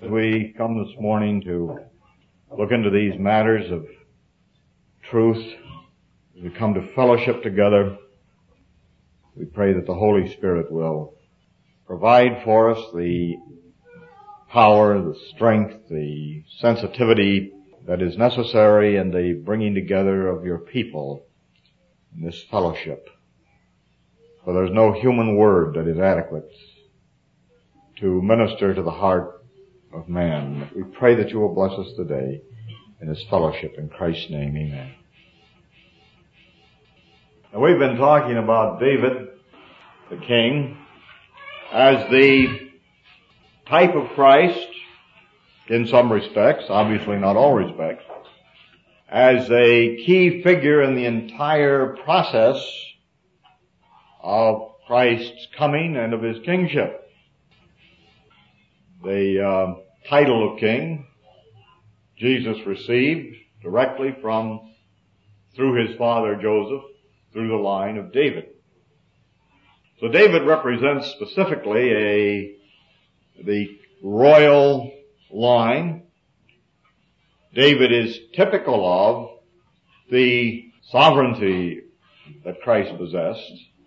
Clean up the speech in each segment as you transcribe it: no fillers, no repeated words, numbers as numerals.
We come this morning to look into these matters of truth. We come to fellowship together. We pray that the Holy Spirit will provide for us the power, the strength, the sensitivity that is necessary in the bringing together of your people in this fellowship. For there's no human word that is adequate to minister to the heart of man. We pray that you will bless us today in this fellowship. In Christ's name, amen. Now, we've been talking about David, the king, as the type of Christ in some respects, obviously not all respects, as a key figure in the entire process of Christ's coming and of his kingship. The title of king Jesus received directly through his father Joseph, through the line of David. So David represents specifically the royal line. David is typical of the sovereignty that Christ possessed.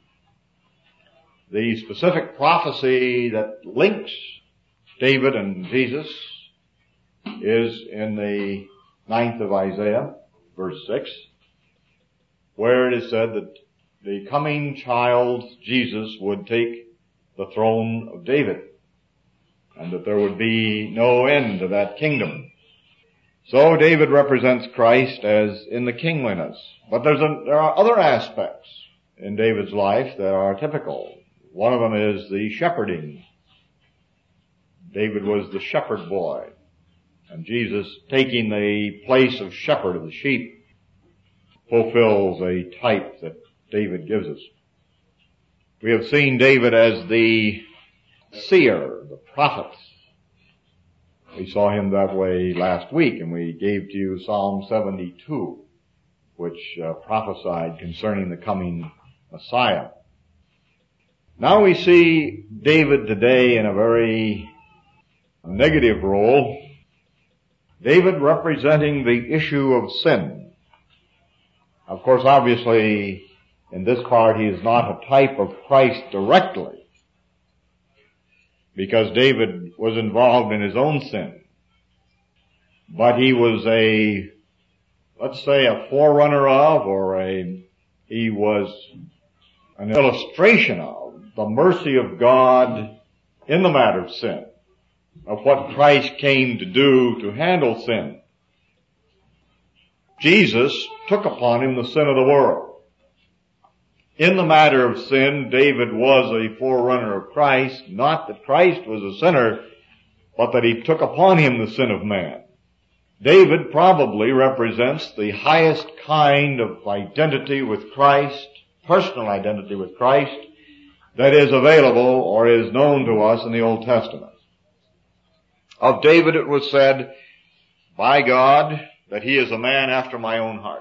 The specific prophecy that links David and Jesus is in the 9th of Isaiah, verse 6, where it is said that the coming child, Jesus, would take the throne of David, and that there would be no end to that kingdom. So David represents Christ as in the kingliness. But there are other aspects in David's life that are typical. One of them is the shepherding. David was the shepherd boy, and Jesus, taking the place of shepherd of the sheep, fulfills a type that David gives us. We have seen David as the seer, the prophet. We saw him that way last week, and we gave to you Psalm 72, which prophesied concerning the coming Messiah. Now we see David today in a very negative role. David representing the issue of sin. Of course, obviously, in this part, he is not a type of Christ directly, because David was involved in his own sin. But he was let's say, a forerunner of, he was an illustration of the mercy of God in the matter of sin, of what Christ came to do to handle sin. Jesus took upon him the sin of the world. In the matter of sin, David was a forerunner of Christ, not that Christ was a sinner, but that he took upon him the sin of man. David probably represents the highest kind of identity with Christ, personal identity with Christ, that is available or is known to us in the Old Testament. Of David it was said by God that he is a man after my own heart.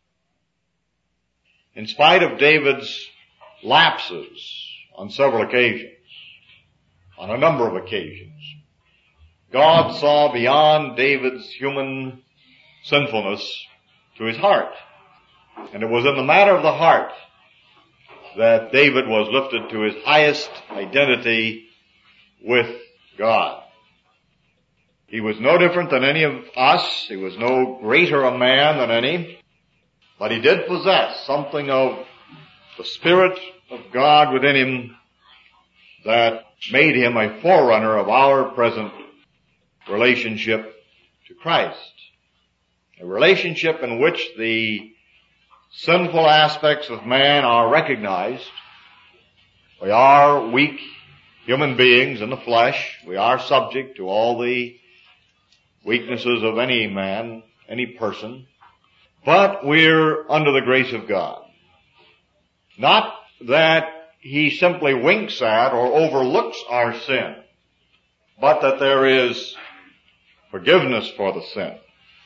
In spite of David's lapses on several occasions, on a number of occasions, God saw beyond David's human sinfulness to his heart. And it was in the matter of the heart that David was lifted to his highest identity with God. He was no different than any of us. He was no greater a man than any. But he did possess something of the Spirit of God within him that made him a forerunner of our present relationship to Christ. A relationship in which the sinful aspects of man are recognized. We are weak human beings in the flesh. We are subject to all the weaknesses of any man, any person. But we're under the grace of God. Not that he simply winks at or overlooks our sin, but that there is forgiveness for the sin.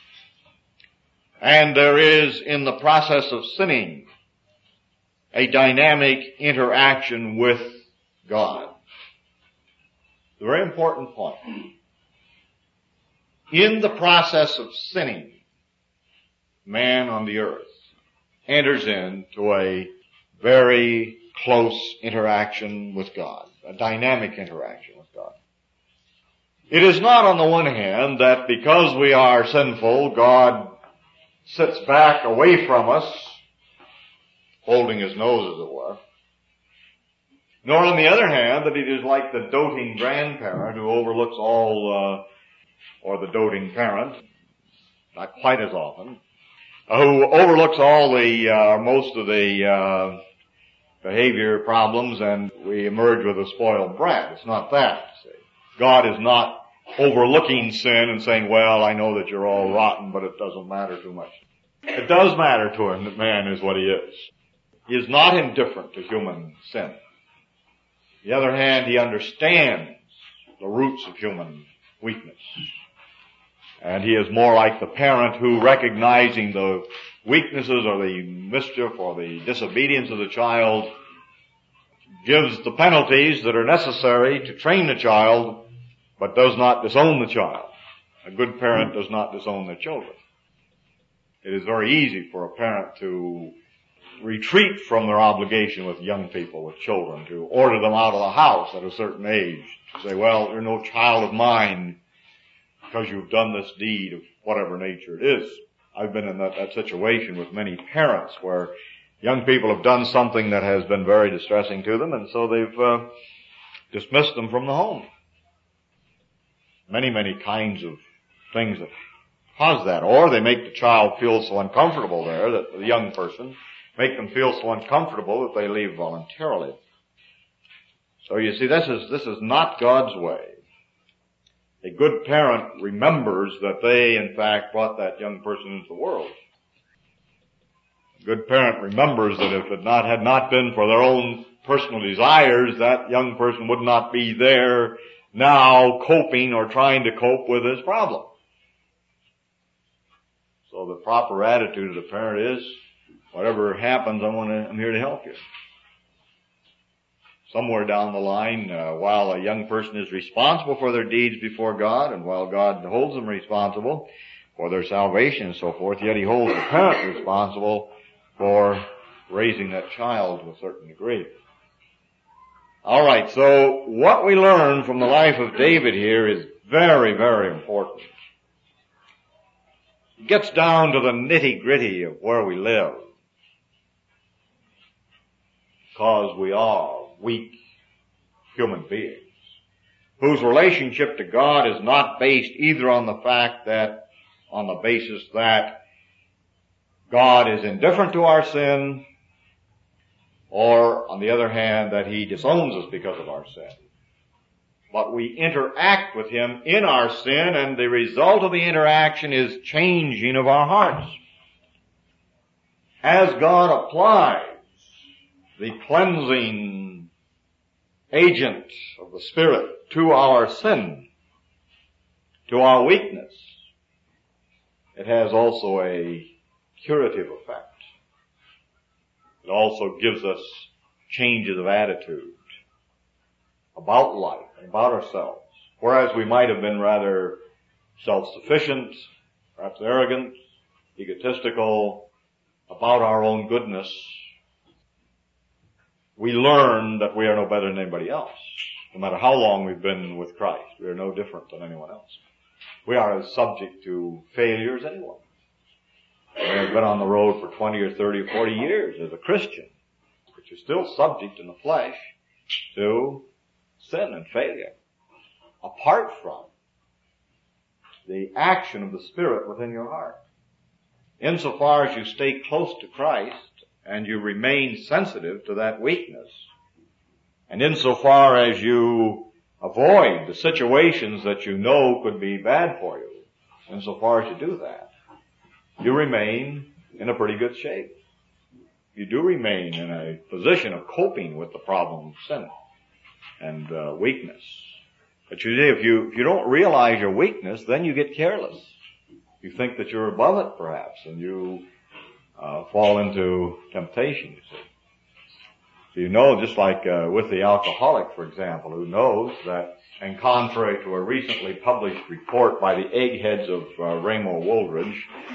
And there is, in the process of sinning, a dynamic interaction with God. The very important point. in the process of sinning, man on the earth enters into a very close interaction with God, a dynamic interaction with God. It is not on the one hand that because we are sinful, God sits back away from us, holding his nose as it were, nor on the other hand that it is like the doting grandparent who overlooks all, or the doting parent, not quite as often, who overlooks all the, most of the, behavior problems and we emerge with a spoiled brat. It's not that. See. God is not overlooking sin and saying, well, I know that you're all rotten, but it doesn't matter too much. It does matter to him that man is what he is. He is not indifferent to human sin. On the other hand, he understands the roots of human weakness. And he is more like the parent who, recognizing the weaknesses or the mischief or the disobedience of the child, gives the penalties that are necessary to train the child, but does not disown the child. A good parent does not disown their children. It is very easy for a parent to retreat from their obligation with young people, with children, to order them out of the house at a certain age, to say, well, you're no child of mine because you've done this deed of whatever nature it is. I've been in that situation with many parents where young people have done something that has been very distressing to them, and so they've dismissed them from the home. Many, many kinds of things that cause that. Or they make the child feel so uncomfortable there, that the young person, make them feel so uncomfortable that they leave voluntarily. So you see, this is not God's way. A good parent remembers that they, in fact, brought that young person into the world. A good parent remembers that if it had not been for their own personal desires, that young person would not be there now coping or trying to cope with his problem. So the proper attitude of the parent is, whatever happens, I'm here to help you. Somewhere down the line, while a young person is responsible for their deeds before God, and while God holds them responsible for their salvation and so forth, yet he holds the parent responsible for raising that child to a certain degree. All right, so what we learn from the life of David here is very, very important. It gets down to the nitty-gritty of where we live. Because we are weak human beings whose relationship to God is not based either on the basis that God is indifferent to our sin, or on the other hand that he disowns us because of our sin. But we interact with him in our sin, and the result of the interaction is changing of our hearts. As God applies the cleansing agent of the Spirit to our sin, to our weakness, it has also a curative effect. It also gives us changes of attitude about life and about ourselves. Whereas we might have been rather self-sufficient, perhaps arrogant, egotistical about our own goodness, we learn that we are no better than anybody else. No matter how long we've been with Christ, we are no different than anyone else. We are as subject to failure as anyone. We have been on the road for 20 or 30 or 40 years as a Christian, but you're still subject in the flesh to sin and failure, apart from the action of the Spirit within your heart. Insofar as you stay close to Christ, and you remain sensitive to that weakness, and insofar as you avoid the situations that you know could be bad for you, insofar as you do that, you remain in a pretty good shape. You do remain in a position of coping with the problem of sin and weakness. But you see, if you don't realize your weakness, then you get careless. You think that you're above it, perhaps, and you fall into temptation, you see. You know, just like with the alcoholic, for example, who knows that, and contrary to a recently published report by the eggheads of Ramo Wooldridge,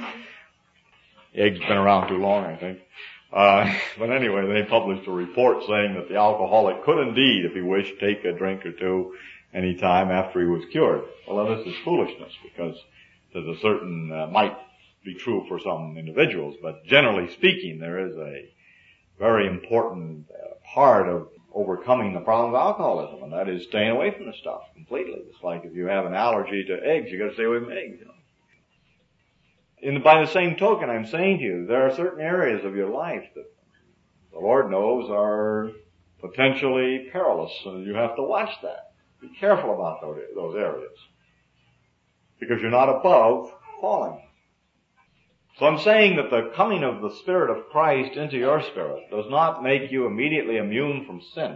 egg's been around too long, I think. But anyway, they published a report saying that the alcoholic could indeed, if he wished, take a drink or two any time after he was cured. Well, this is foolishness, because there's a certain, might be true for some individuals, but generally speaking, there is a very important part of overcoming the problem of alcoholism, and that is staying away from the stuff completely. It's like if you have an allergy to eggs, you got to stay away from eggs, you know. And by the same token, I'm saying to you, there are certain areas of your life that the Lord knows are potentially perilous, and you have to watch that. Be careful about those areas, because you're not above falling. So I'm saying that the coming of the Spirit of Christ into your spirit does not make you immediately immune from sin.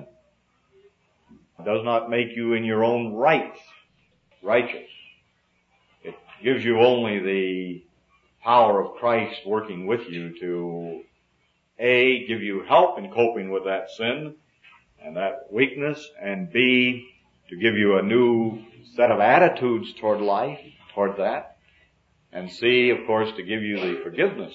It does not make you in your own right righteous. It gives you only the power of Christ working with you to, A, give you help in coping with that sin and that weakness, and B, to give you a new set of attitudes toward life, toward that. And C, of course, to give you the forgiveness.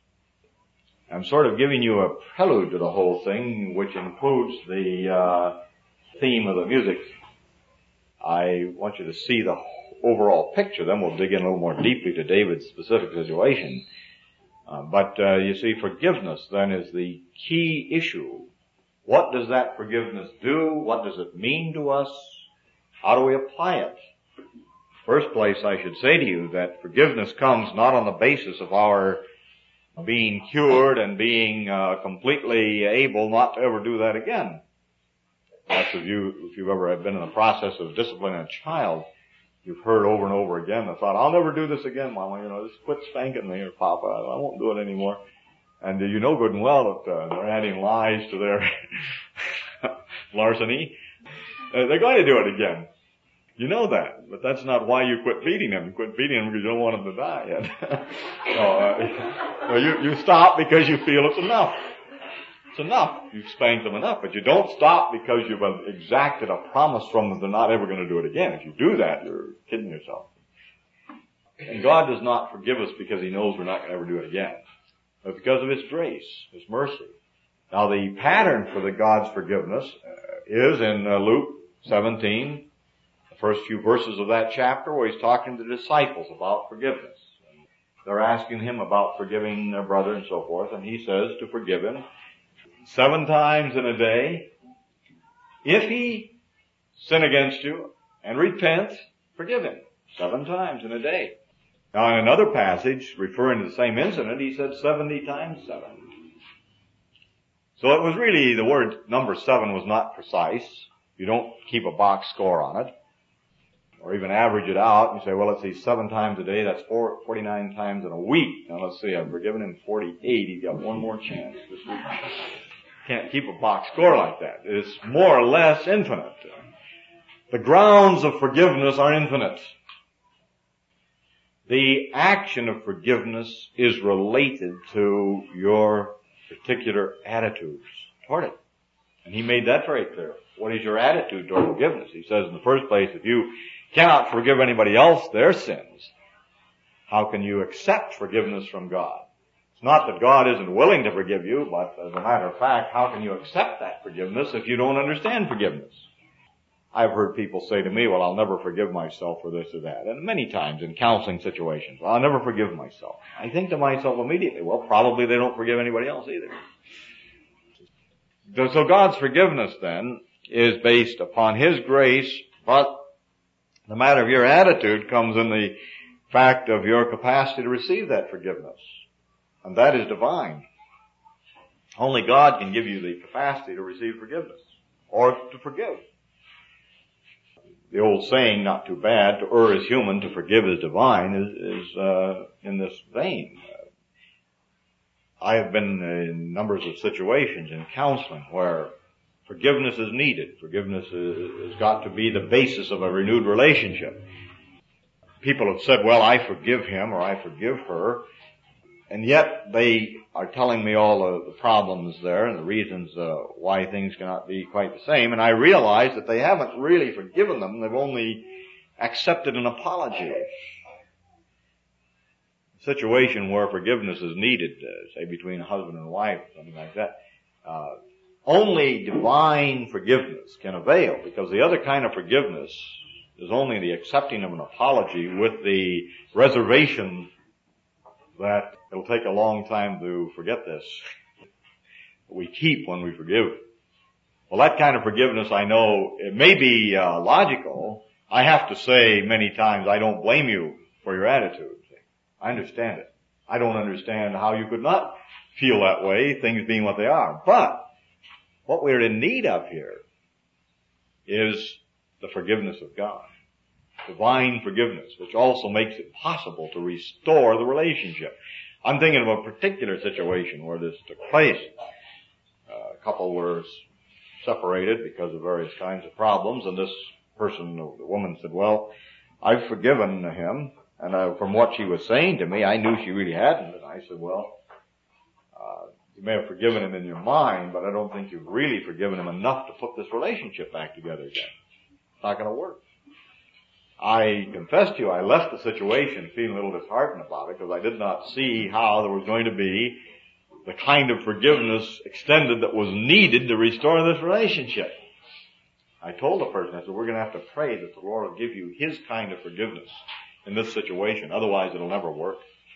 I'm sort of giving you a prelude to the whole thing, which includes the theme of the music. I want you to see the overall picture. Then we'll dig in a little more deeply to David's specific situation. But you see, forgiveness then is the key issue. What does that forgiveness do? What does it mean to us? How do we apply it? First place, I should say to you that forgiveness comes not on the basis of our being cured and being completely able not to ever do that again. Perhaps if you've ever been in the process of disciplining a child, you've heard over and over again the thought, I'll never do this again, Mama, just quit spanking me, or Papa, I won't do it anymore. And you know good and well that they're adding lies to their larceny. They're going to do it again. You know that, but that's not why you quit beating them. You quit beating them because you don't want them to die yet. You stop because you feel it's enough. It's enough. You've spanked them enough, but you don't stop because you've exacted a promise from them they're not ever going to do it again. If you do that, you're kidding yourself. And God does not forgive us because He knows we're not going to ever do it again, but because of His grace, His mercy. Now the pattern for the God's forgiveness is in Luke 17, first few verses of that chapter, where He's talking to the disciples about forgiveness. And they're asking Him about forgiving their brother and so forth, and He says to forgive him 7 times in a day. If he sin against you and repent, forgive him 7 times in a day. Now in another passage, referring to the same incident, He said 70 times 7. So it was really, the word number 7 was not precise. You don't keep a box score on it, or even average it out and say, well, let's see, 7 times a day, that's 49 times in a week. Now let's see, I've forgiven him 48, he's got one more chance this week. Can't keep a box score like that. It's more or less infinite. The grounds of forgiveness are infinite. The action of forgiveness is related to your particular attitudes toward it. And He made that very clear. What is your attitude toward forgiveness? He says in the first place, if you cannot forgive anybody else their sins, how can you accept forgiveness from God? It's not that God isn't willing to forgive you, but as a matter of fact, how can you accept that forgiveness if you don't understand forgiveness? I've heard people say to me, well, I'll never forgive myself for this or that. And many times in counseling situations, well, I'll never forgive myself. I think to myself immediately, well, probably they don't forgive anybody else either. So God's forgiveness then is based upon His grace, but the matter of your attitude comes in the fact of your capacity to receive that forgiveness. And that is divine. Only God can give you the capacity to receive forgiveness, or to forgive. The old saying, not too bad, to err is human, to forgive is divine, is in this vein. I have been in numbers of situations in counseling where forgiveness is needed. Forgiveness has got to be the basis of a renewed relationship. People have said, well, I forgive him or I forgive her, And yet they are telling me all of the problems there and the reasons why things cannot be quite the same. And I realize that they haven't really forgiven them. They've only accepted an apology. A situation where forgiveness is needed, say between a husband and wife, or something like that, only divine forgiveness can avail, because the other kind of forgiveness is only the accepting of an apology with the reservation that it'll take a long time to forget this. We keep when we forgive. Well, that kind of forgiveness, I know, it may be logical. I have to say many times, I don't blame you for your attitude. I understand it. I don't understand how you could not feel that way, things being what they are. But what we're in need of here is the forgiveness of God. Divine forgiveness, which also makes it possible to restore the relationship. I'm thinking of a particular situation where this took place. A couple were separated because of various kinds of problems, and this person, the woman, said, well, I've forgiven him, and from what she was saying to me, I knew she really hadn't, and I said, well, you may have forgiven him in your mind, but I don't think you've really forgiven him enough to put this relationship back together again. It's not going to work. I confess to you, I left the situation feeling a little disheartened about it because I did not see how there was going to be the kind of forgiveness extended that was needed to restore this relationship. I told the person, I said, we're going to have to pray that the Lord will give you His kind of forgiveness in this situation. Otherwise, it'll never work.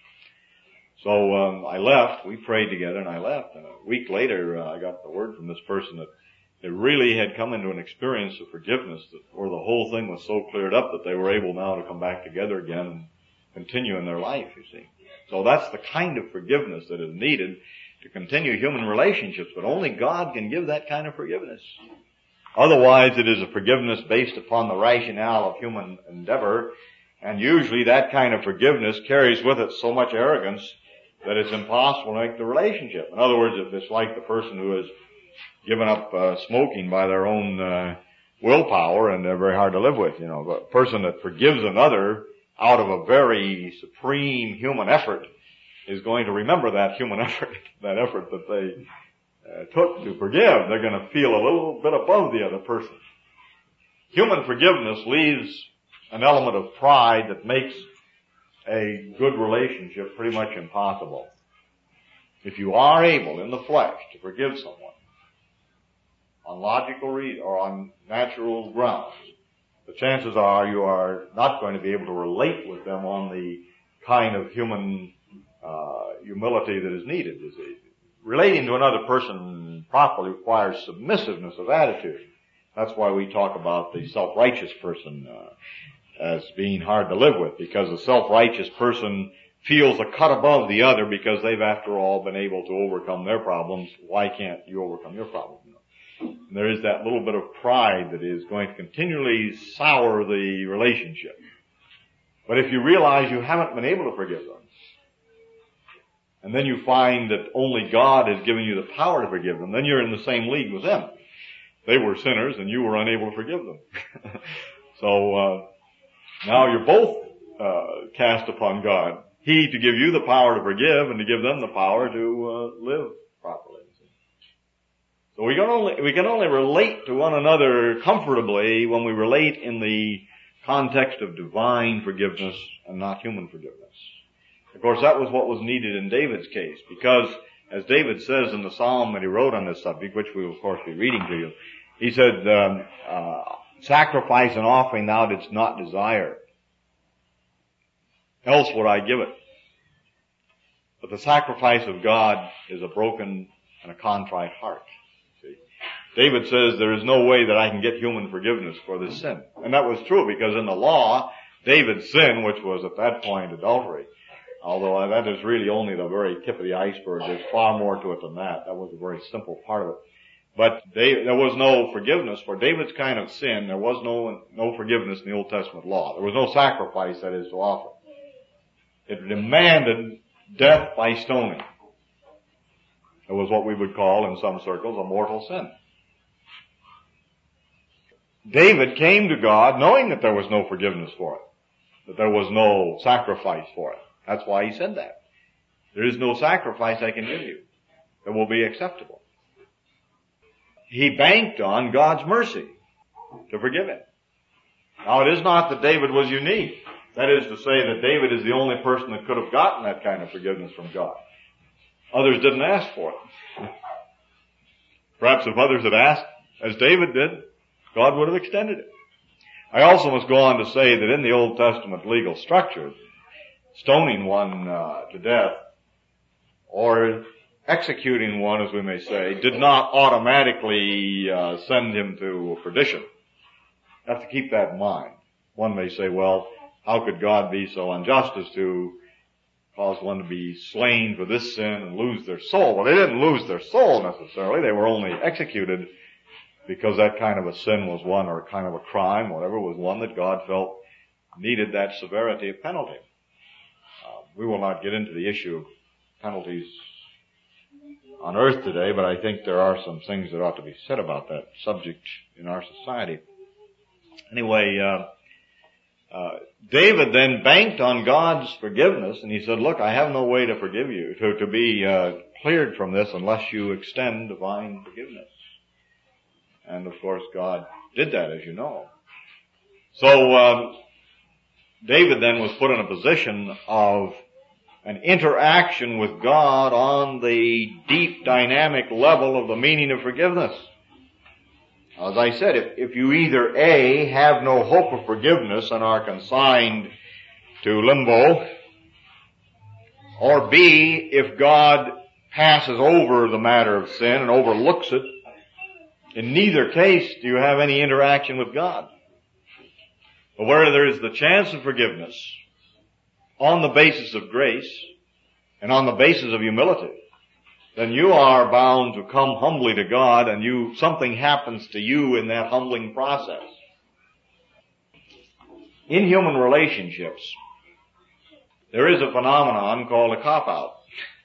So I left. We prayed together, and I left. And a week later, I got the word from this person that they really had come into an experience of forgiveness where the whole thing was so cleared up that they were able now to come back together again and continue in their life, you see. So that's the kind of forgiveness that is needed to continue human relationships, but only God can give that kind of forgiveness. Otherwise, it is a forgiveness based upon the rationale of human endeavor, and usually that kind of forgiveness carries with it so much arrogance that it's impossible to make the relationship. In other words, if it's like the person who has given up smoking by their own willpower, and they're very hard to live with, you know. But a person that forgives another out of a very supreme human effort is going to remember that human effort, that effort that they took to forgive. They're going to feel a little bit above the other person. Human forgiveness leaves an element of pride that makes a good relationship pretty much impossible. If you are able in the flesh to forgive someone on logical reason or on natural grounds, the chances are you are not going to be able to relate with them on the kind of human humility that is needed. Relating to another person properly requires submissiveness of attitude. That's why we talk about the self-righteous person as being hard to live with, because the self-righteous person feels a cut above the other because they've, after all, been able to overcome their problems. Why can't you overcome your problem? And there is that little bit of pride that is going to continually sour the relationship. But if you realize you haven't been able to forgive them, and then you find that only God has given you the power to forgive them, then you're in the same league with them. They were sinners and you were unable to forgive them. So now you're both cast upon God. He to give you the power to forgive and to give them the power to live properly. So we can only relate to one another comfortably when we relate in the context of divine forgiveness and not human forgiveness. Of course, that was what was needed in David's case, because as David says in the psalm that he wrote on this subject, which we will of course be reading to you, he said, sacrifice and offering thou didst not desire, else would I give it. But the sacrifice of God is a broken and a contrite heart. See? David says there is no way that I can get human forgiveness for this sin. And that was true, because in the law, David's sin, which was at that point adultery, although that is really only the very tip of the iceberg, there's far more to it than that. That was a very simple part of it. But there was no forgiveness for David's kind of sin. There was no forgiveness in the Old Testament law. There was no sacrifice, that is, to offer. It demanded death by stoning. It was what we would call, in some circles, a mortal sin. David came to God knowing that there was no forgiveness for it, that there was no sacrifice for it. That's why he said that. There is no sacrifice I can give you that will be acceptable. He banked on God's mercy to forgive him. Now, it is not that David was unique. That is to say that David is the only person that could have gotten that kind of forgiveness from God. Others didn't ask for it. Perhaps if others had asked, as David did, God would have extended it. I also must go on to say that in the Old Testament legal structure, stoning one to death, or executing one, as we may say, did not automatically send him to perdition. You have to keep that in mind. One may say, well, how could God be so unjust as to cause one to be slain for this sin and lose their soul? Well, they didn't lose their soul necessarily. They were only executed because that kind of a sin was one, or kind of a crime, whatever, was one that God felt needed that severity of penalty. We will not get into the issue of penalties on earth today, but I think there are some things that ought to be said about that subject in our society. Anyway, David then banked on God's forgiveness, and he said, look, I have no way to forgive you, to be cleared from this unless you extend divine forgiveness. And of course God did that, as you know. So David then was put in a position of an interaction with God on the deep dynamic level of the meaning of forgiveness. As I said, if you either A, have no hope of forgiveness and are consigned to limbo, or B, if God passes over the matter of sin and overlooks it, in neither case do you have any interaction with God. But where there is the chance of forgiveness on the basis of grace and on the basis of humility, then you are bound to come humbly to God, and something happens to you in that humbling process. In human relationships, there is a phenomenon called a cop-out,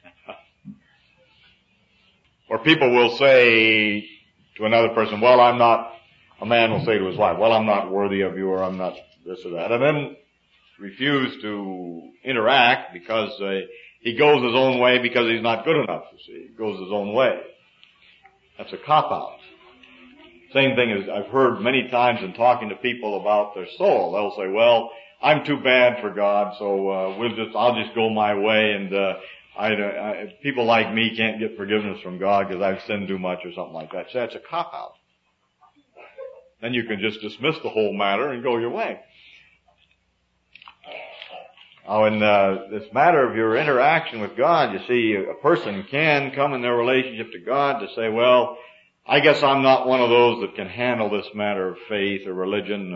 where people will say to another person, well, a man will say to his wife, well, I'm not worthy of you, or I'm not this or that, and then refuse to interact because he goes his own way because he's not good enough, you see. He goes his own way. That's a cop-out. Same thing as I've heard many times in talking to people about their soul. They'll say, well, I'm too bad for God, so I'll just go my way, and people like me can't get forgiveness from God because I've sinned too much or something like that. So that's a cop-out. Then you can just dismiss the whole matter and go your way. Now, in this matter of your interaction with God, you see, a person can come in their relationship to God to say, well, I guess I'm not one of those that can handle this matter of faith or religion,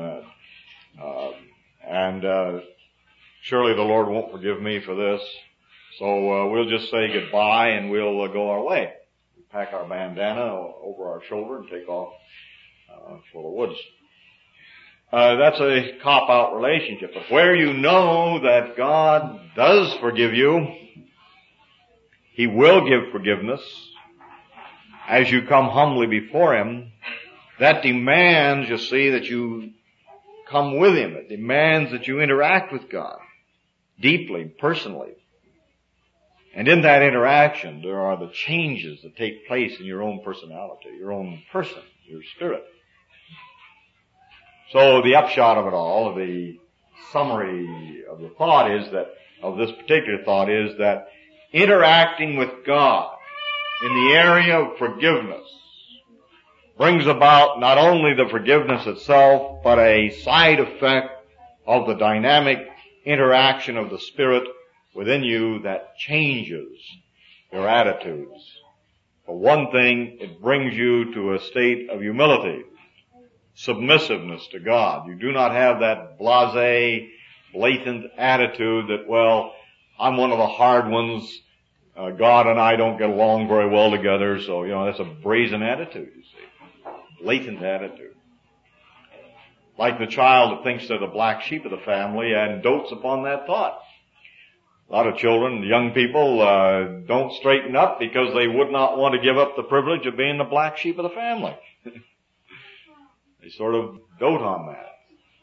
and surely the Lord won't forgive me for this, so we'll just say goodbye and we'll go our way. We pack our bandana over our shoulder and take off for the woods. That's a cop-out relationship. But where you know that God does forgive you, He will give forgiveness as you come humbly before Him. That demands, you see, that you come with Him. It demands that you interact with God deeply, personally. And in that interaction, there are the changes that take place in your own personality, your own person, your spirit. So the upshot of it all, the summary of the thought is that, of this particular thought is that interacting with God in the area of forgiveness brings about not only the forgiveness itself, but a side effect of the dynamic interaction of the Spirit within you that changes your attitudes. For one thing, it brings you to a state of humility, submissiveness to God. You do not have that blasé, blatant attitude that, well, I'm one of the hard ones. God and I don't get along very well together, so, that's a brazen attitude, you see. Blatant attitude. Like the child that thinks they're the black sheep of the family and dotes upon that thought. A lot of children, young people, don't straighten up because they would not want to give up the privilege of being the black sheep of the family. They sort of dote on that.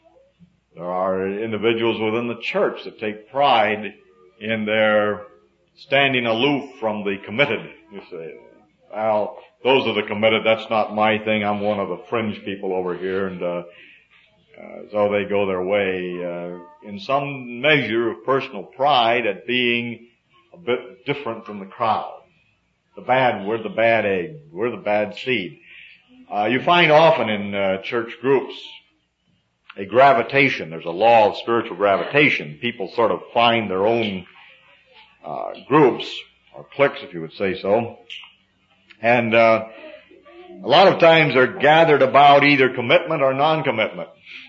There are individuals within the church that take pride in their standing aloof from the committed. You say, well, those are the committed, that's not my thing, I'm one of the fringe people over here, and so they go their way, in some measure of personal pride at being a bit different from the crowd. We're the bad egg, we're the bad seed. You find often in church groups a gravitation. There's a law of spiritual gravitation. People sort of find their own groups, or cliques if you would say so. And a lot of times they're gathered about either commitment or non-commitment.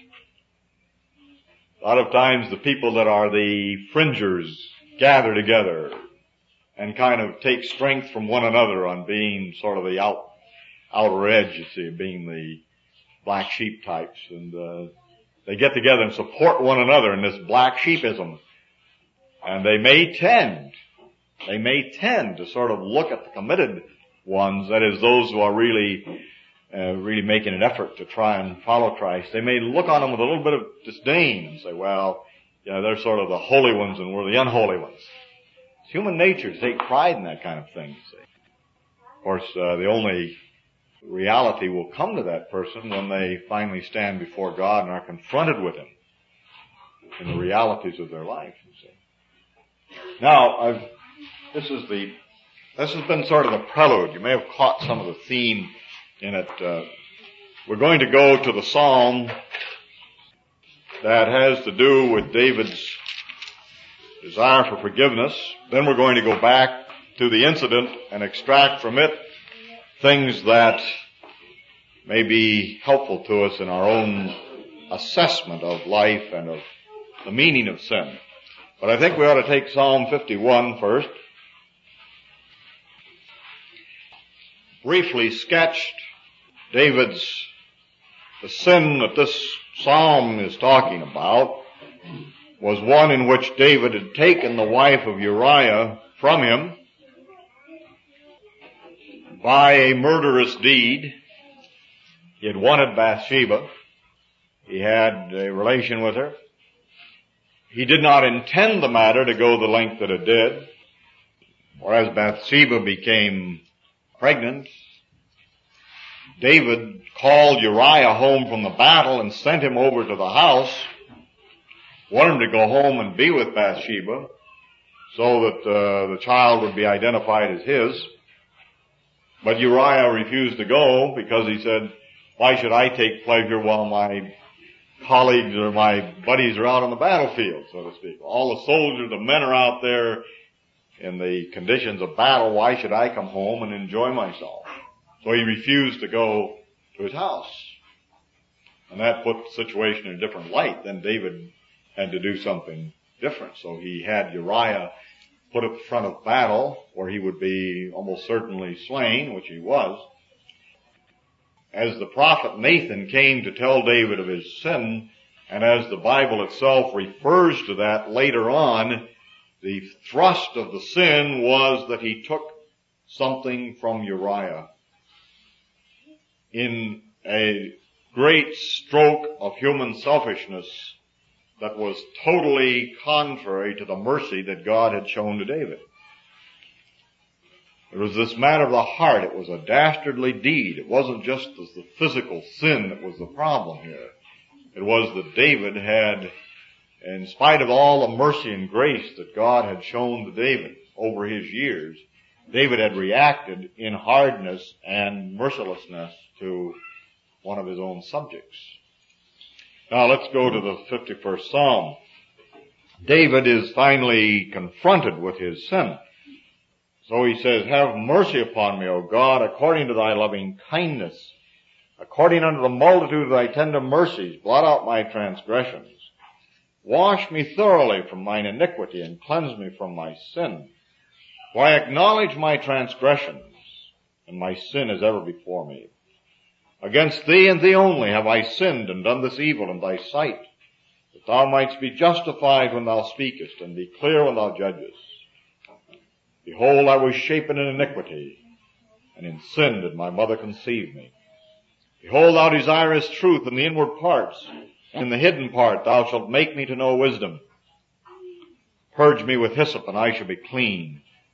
A lot of times the people that are the fringers gather together and kind of take strength from one another on being sort of the outer edge, you see, being the black sheep types. And they get together and support one another in this black sheepism. And they may tend to sort of look at the committed ones, that is those who are really making an effort to try and follow Christ. They may look on them with a little bit of disdain and say, well, they're sort of the holy ones and we're the unholy ones. It's human nature to take pride in that kind of thing, you see. Of course, the only reality will come to that person when they finally stand before God and are confronted with Him in the realities of their life, you see. Now, this has been sort of the prelude. You may have caught some of the theme in it. We're going to go to the psalm that has to do with David's desire for forgiveness. Then we're going to go back to the incident and extract from it things that may be helpful to us in our own assessment of life and of the meaning of sin. But I think we ought to take Psalm 51 first. Briefly sketched, the sin that this psalm is talking about was one in which David had taken the wife of Uriah from him by a murderous deed. He had wanted Bathsheba. He had a relation with her. He did not intend the matter to go the length that it did. Whereas Bathsheba became pregnant, David called Uriah home from the battle and sent him over to the house, wanted him to go home and be with Bathsheba so that the child would be identified as his. But Uriah refused to go because he said, why should I take pleasure while my colleagues or my buddies are out on the battlefield, so to speak? All the soldiers, the men are out there in the conditions of battle. Why should I come home and enjoy myself? So he refused to go to his house. And that put the situation in a different light. Then David had to do something different. So he had Uriah put at the front of battle where he would be almost certainly slain, which he was. As the prophet Nathan came to tell David of his sin, and as the Bible itself refers to that later on, the thrust of the sin was that he took something from Uriah. In a great stroke of human selfishness that was totally contrary to the mercy that God had shown to David. It was this matter of the heart. It was a dastardly deed. It wasn't just the physical sin that was the problem here. It was that David had, in spite of all the mercy and grace that God had shown to David over his years, David had reacted in hardness and mercilessness to one of his own subjects. Now let's go to the 51st Psalm. David is finally confronted with his sin. So he says, have mercy upon me, O God, according to thy loving kindness. According unto the multitude of thy tender mercies, blot out my transgressions. Wash me thoroughly from mine iniquity and cleanse me from my sin. For I acknowledge my transgressions, and my sin is ever before me. Against thee and thee only have I sinned and done this evil in thy sight, that thou mightst be justified when thou speakest, and be clear when thou judgest. Behold, I was shapen in iniquity, and in sin did my mother conceive me. Behold, thou desirest truth in the inward parts. In the hidden part thou shalt make me to know wisdom. Purge me with hyssop, and I shall be clean.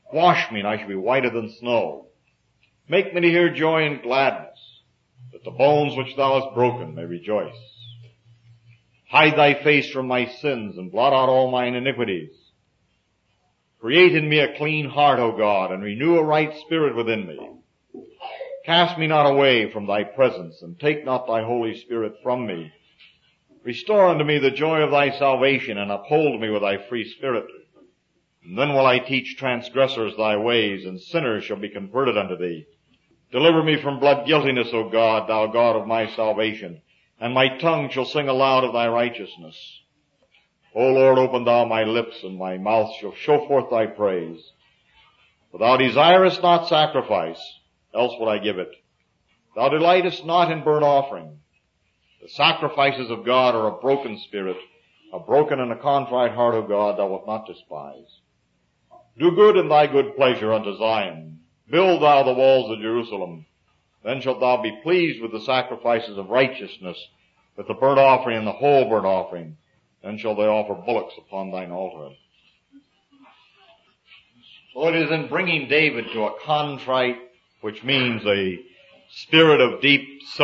Wash me, and I shall be whiter than snow. Make me to hear joy and gladness, that the bones which thou hast broken may rejoice. Hide thy face from my sins, and blot out all mine iniquities. Create in me a clean heart, O God, and renew a right spirit within me. Cast me not away from thy presence, and take not thy Holy Spirit from me. Restore unto me the joy of thy salvation, and uphold me with thy free spirit. And then will I teach transgressors thy ways, and sinners shall be converted unto thee. Deliver me from blood guiltiness, O God, thou God of my salvation, and my tongue shall sing aloud of thy righteousness. O Lord, open thou my lips, and my mouth shall show forth thy praise. For thou desirest not sacrifice, else would I give it. Thou delightest not in burnt offering. The sacrifices of God are a broken spirit, a broken and a contrite heart, O God, thou wilt not despise. Do good in thy good pleasure unto Zion. Build thou the walls of Jerusalem. Then shalt thou be pleased with the sacrifices of righteousness, with the burnt offering and the whole burnt offering. Then shall they offer bullocks upon thine altar. So it is in bringing David to a contrite, which means a spirit of deep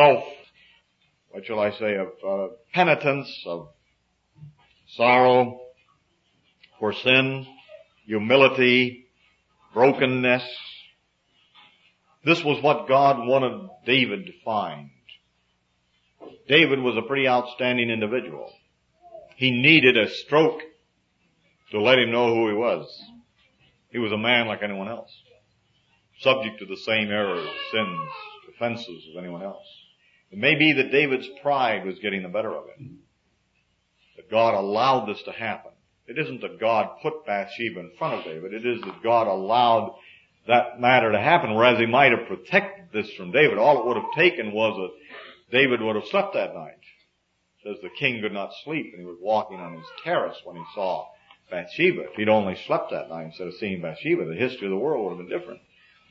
of penitence, of sorrow for sin, humility, brokenness. This was what God wanted David to find. David was a pretty outstanding individual. He needed a stroke to let him know who he was. He was a man like anyone else, subject to the same errors, sins, offenses as anyone else. It may be that David's pride was getting the better of him, that God allowed this to happen. It isn't that God put Bathsheba in front of David. It is that God allowed that matter to happen, whereas he might have protected this from David. All it would have taken was that David would have slept that night. It says the king could not sleep, and he was walking on his terrace when he saw Bathsheba. If he'd only slept that night instead of seeing Bathsheba, the history of the world would have been different.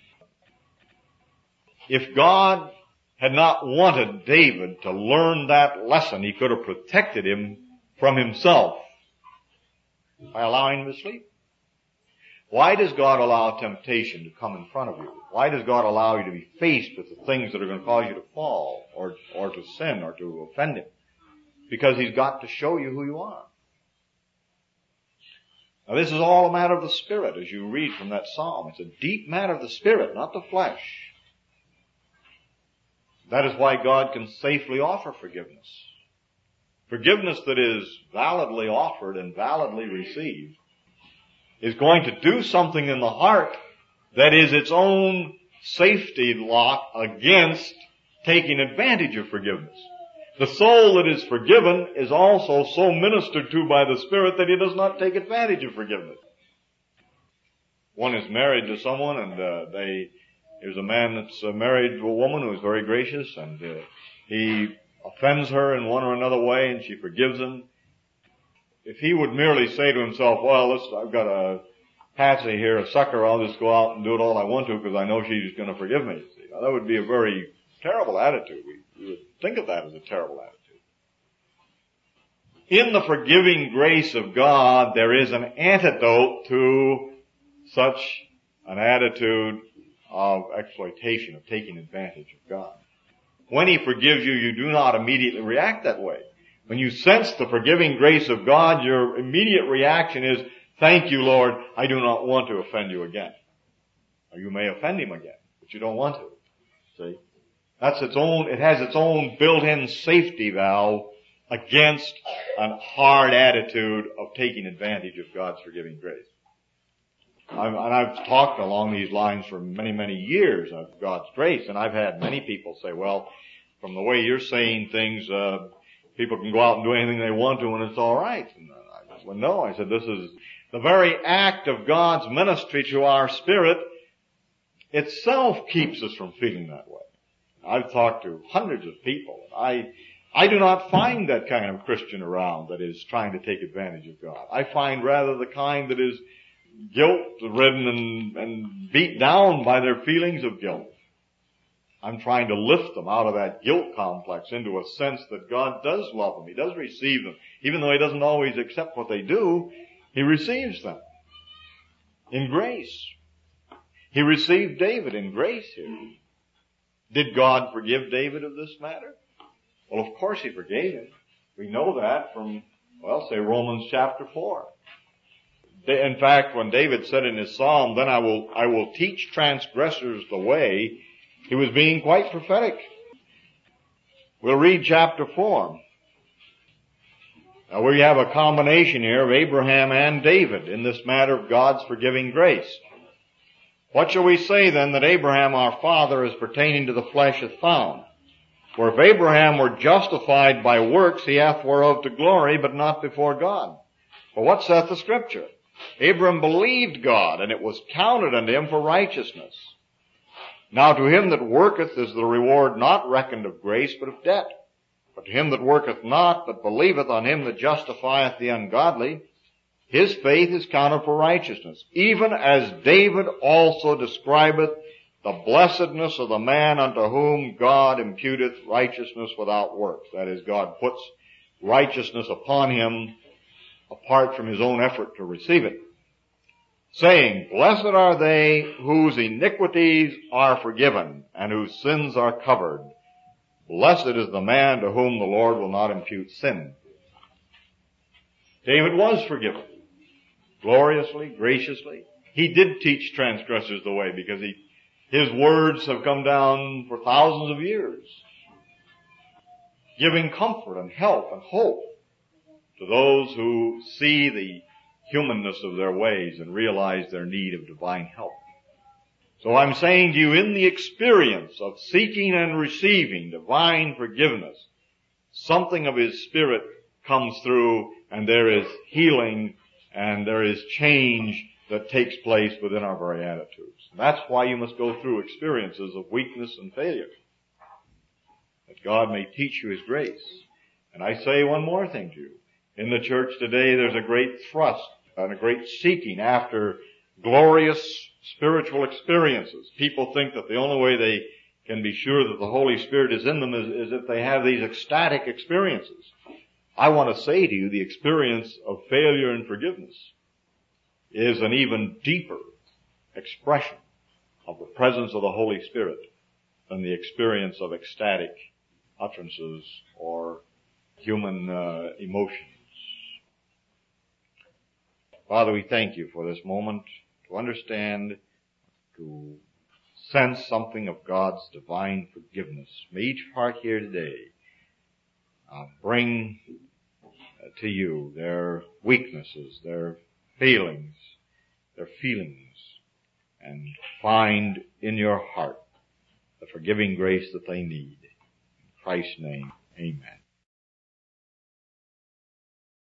If God had not wanted David to learn that lesson, he could have protected him from himself by allowing him to sleep. Why does God allow temptation to come in front of you? Why does God allow you to be faced with the things that are going to cause you to fall or to sin or to offend him? Because he's got to show you who you are. Now this is all a matter of the Spirit as you read from that psalm. It's a deep matter of the Spirit, not the flesh. That is why God can safely offer forgiveness. Forgiveness that is validly offered and validly received is going to do something in the heart that is its own safety lock against taking advantage of forgiveness. The soul that is forgiven is also so ministered to by the Spirit that he does not take advantage of forgiveness. One is married to someone, and there's a man that's married to a woman who is very gracious, and he offends her in one or another way, and she forgives him. If he would merely say to himself, well, listen, I've got a patsy here, a sucker, I'll just go out and do it all I want to because I know she's going to forgive me. See, now, that would be a very terrible attitude. We would think of that as a terrible attitude. In the forgiving grace of God, there is an antidote to such an attitude of exploitation, of taking advantage of God. When he forgives you, you do not immediately react that way. When you sense the forgiving grace of God, your immediate reaction is, thank you, Lord, I do not want to offend you again. Or you may offend him again, but you don't want to. See? It has its own built-in safety valve against a hard attitude of taking advantage of God's forgiving grace. I've talked along these lines for many, many years of God's grace, and I've had many people say, well, from the way you're saying things, people can go out and do anything they want to and it's all right. And I said, well, no. I said, this is the very act of God's ministry to our spirit itself keeps us from feeling that way. I've talked to hundreds of people. I do not find that kind of Christian around that is trying to take advantage of God. I find rather the kind that is guilt-ridden and beat down by their feelings of guilt. I'm trying to lift them out of that guilt complex into a sense that God does love them. He does receive them. Even though he doesn't always accept what they do, he receives them in grace. He received David in grace here. Did God forgive David of this matter? Well, of course He forgave him. We know that from, say Romans chapter 4. In fact, when David said in his psalm, then I will teach transgressors the way, he was being quite prophetic. We'll read chapter 4. Now we have a combination here of Abraham and David in this matter of God's forgiving grace. What shall we say then that Abraham our father as pertaining to the flesh hath found? For if Abraham were justified by works, he hath whereof to glory, but not before God. For what saith the Scripture? Abraham believed God, and it was counted unto him for righteousness. Now to him that worketh is the reward not reckoned of grace, but of debt. But to him that worketh not, but believeth on him that justifieth the ungodly, his faith is counted for righteousness. Even as David also describeth the blessedness of the man unto whom God imputeth righteousness without works. That is, God puts righteousness upon him apart from his own effort to receive it. Saying, blessed are they whose iniquities are forgiven and whose sins are covered. Blessed is the man to whom the Lord will not impute sin. David was forgiven. Gloriously, graciously. He did teach transgressors the way because his words have come down for thousands of years, giving comfort and help and hope to those who see the humanness of their ways and realize their need of divine help. So I'm saying to you, in the experience of seeking and receiving divine forgiveness, something of His Spirit comes through, and there is healing and there is change that takes place within our very attitudes. And that's why you must go through experiences of weakness and failure, that God may teach you His grace. And I say one more thing to you. In the church today, there's a great thrust and a great seeking after glorious spiritual experiences. People think that the only way they can be sure that the Holy Spirit is in them is if they have these ecstatic experiences. I want to say to you, the experience of failure and forgiveness is an even deeper expression of the presence of the Holy Spirit than the experience of ecstatic utterances or human emotions. Father, we thank you for this moment to understand, to sense something of God's divine forgiveness. May each heart here today bring to you their weaknesses, their failings, their feelings, and find in your heart the forgiving grace that they need. In Christ's name, amen.